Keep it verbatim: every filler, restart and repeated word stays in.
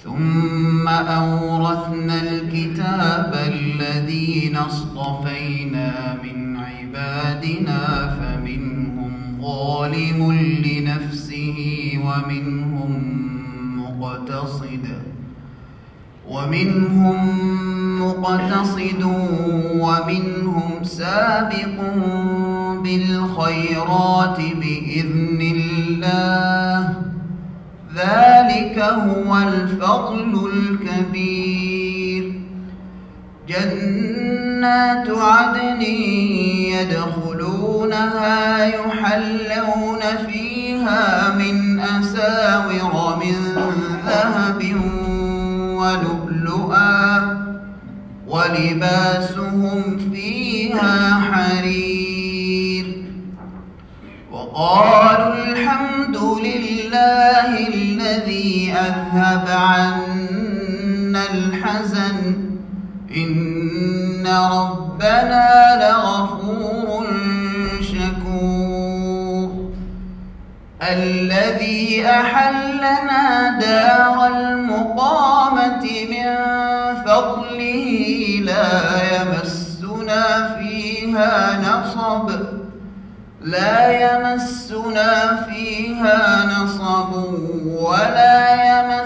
ثم أورثنا الكتاب الذين اصطفينا من عبادنا فمنهم ظالم لنفسه ومنهم مقتصد ومنهم مقتصد ومنهم سابق بالخيرات بإذن الله، ذلك هو الفضل الكبير. جنات عدن يدخلونها يحلون فيها من أساور من ذهب ولؤلؤا ولباسهم فيها حرير. وقالوا الحمد لله الذي أذهب عنا الحزن إن ربنا لغفور شكور. الذي أحلنا دار المقامة من فضله لا يمسنا فيها نصب لا يمسنا فيها نصب ولا يمسنا